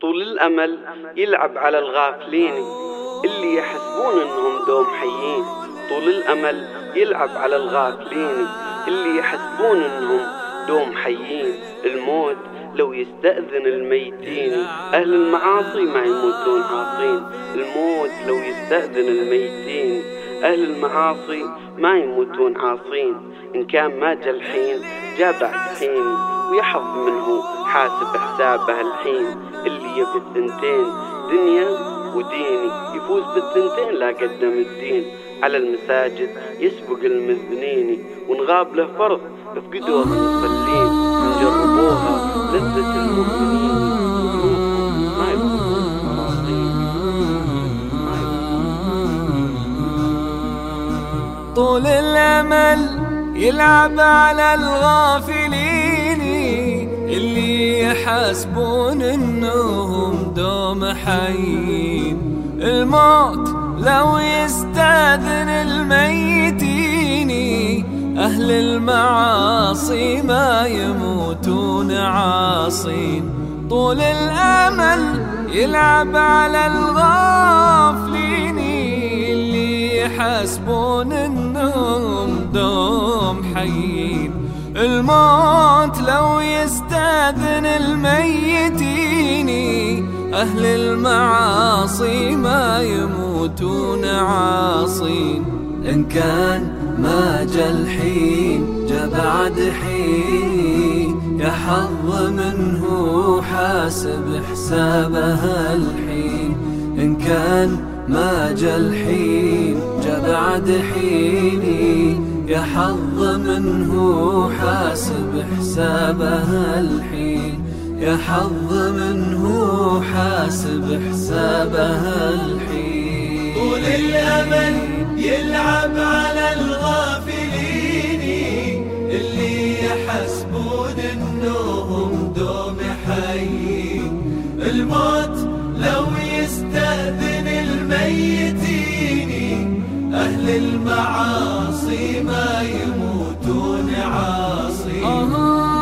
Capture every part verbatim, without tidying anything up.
طول الأمل يلعب على الغافلين اللي يحسبون انهم دوم حيين. طول الأمل يلعب على الغافلين اللي يحسبون انهم دوم حيين. الموت لو يستأذن الميتين، أهل المعاصي ما يموتون عاصين. الموت لو يستأذن الميتين، أهل المعاصي ما يموتون عاصين. إن كان ما جا الحين جا بعد حين، ويحظ منه حاسب حسابه الحين. اللي يبي الثنتين دنيا وديني، يفوز بالثنتين لا قدم الدين. على المساجد يسبق المذنين، ونغاب له فرض يفقدوها المصلين. نجربوها لذة المؤمنين، وقلوبهم ما يكونون مراضين. طول الأمل يلعب على الغافلين اللي يحسبون انهم دوم حيين. الموت لو يستأذن الميتين، أهل المعاصي ما يموتون عاصين. طول الأمل يلعب على الغافلين اللي يحسبون انهم دوم حيين. الموت لو يستأذن الميتين، أهل المعاصي ما يموتون عاصين. إن كان ما جا الحين جا بعد حين، يا حظ منه حاسب حسابها الحين. إن كان ما جا الحين جا بعد حين، يا حظ منه حاسب حسابها الحين. يا حظ منه حاسب حسابها الحين. طول الأمل يلعب على الغافلين اللي يحسبون انهم دوم حيين. الموت لو يستأذن الميتين، أهل المعاصي ما يموتون عاصين.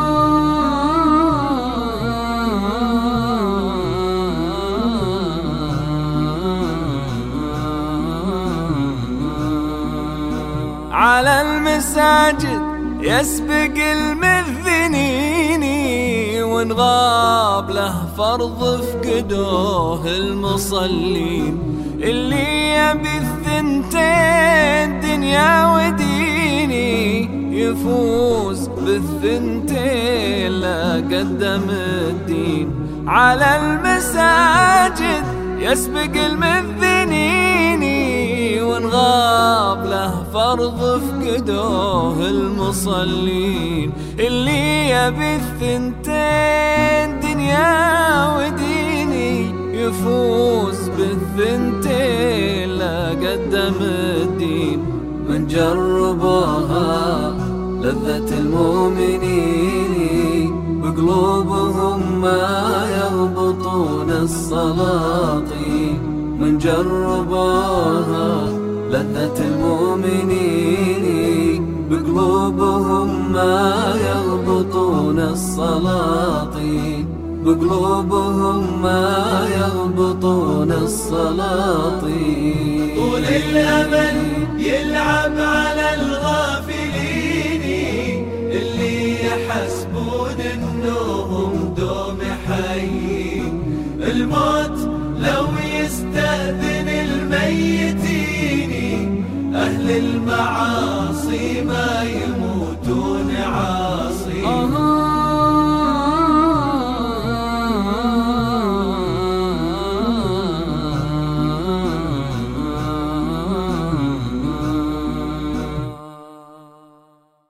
على المساجد يسبق المذنين، ونغاب له فرض فقدوه المصلين. اللي يبي الثنتين دنيا وديني، يفوز بالثنتين لا قدم الدين. على المساجد يسبق المذنين، ونغاب له فرض فقدوه المصلين. اللي يبي الثنتين دنيا وديني، يفوز بالثنتين لا قدم الدين. من جربوها لذة المؤمنين، بقلوبهم ما يربطون السلاطين. من جربوها لذة المؤمنين، بقلوبهم ما يربطون السلاطين. بقلوبهم ما يربطون السلاطين. طول الأمل يلعب على الغافلين اللي يحسبون انهم دوم حيين. الموت لو يستأذن الميتين، أهل المعاصي ما يموتون عاصين.